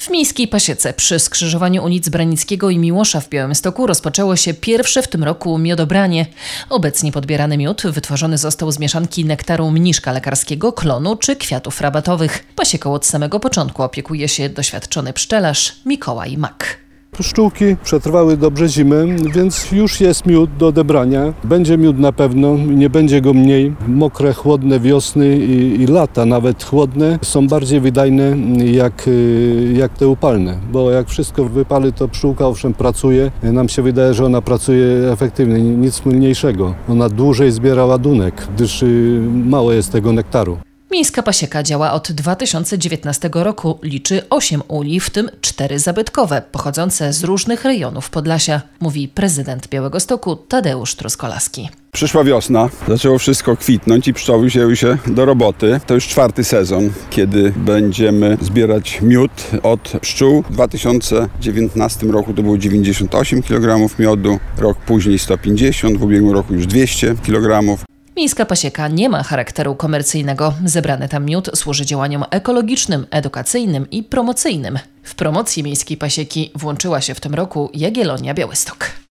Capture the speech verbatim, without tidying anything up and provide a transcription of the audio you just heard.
W Miejskiej Pasiece przy skrzyżowaniu ulic Branickiego i Miłosza w Białymstoku rozpoczęło się pierwsze w tym roku miodobranie. Obecnie podbierany miód wytworzony został z mieszanki nektaru mniszka lekarskiego, klonu czy kwiatów rabatowych. Pasieką od samego początku opiekuje się doświadczony pszczelarz Mikołaj Mak. Pszczółki przetrwały dobrze zimę, więc już jest miód do odebrania. Będzie miód na pewno, nie będzie go mniej. Mokre, chłodne wiosny i, i lata, nawet chłodne, są bardziej wydajne jak, jak te upalne. Bo jak wszystko wypali, to pszczółka owszem pracuje. Nam się wydaje, że ona pracuje efektywnie, nic mniejszego. Ona dłużej zbiera ładunek, gdyż mało jest tego nektaru. Miejska Pasieka działa od dwa tysiące dziewiętnastego roku. Liczy osiem uli, w tym cztery zabytkowe, pochodzące z różnych rejonów Podlasia, mówi prezydent Białegostoku Tadeusz Truskolaski. Przyszła wiosna, zaczęło wszystko kwitnąć i pszczoły wzięły się do roboty. To już czwarty sezon, kiedy będziemy zbierać miód od pszczół. W dwa tysiące dziewiętnastym roku to było dziewięćdziesiąt osiem kilogramów miodu, rok później sto pięćdziesiąt, w ubiegłym roku już dwieście kilogramów. Miejska Pasieka nie ma charakteru komercyjnego. Zebrany tam miód służy działaniom ekologicznym, edukacyjnym i promocyjnym. W promocji Miejskiej Pasieki włączyła się w tym roku Jagiellonia Białystok.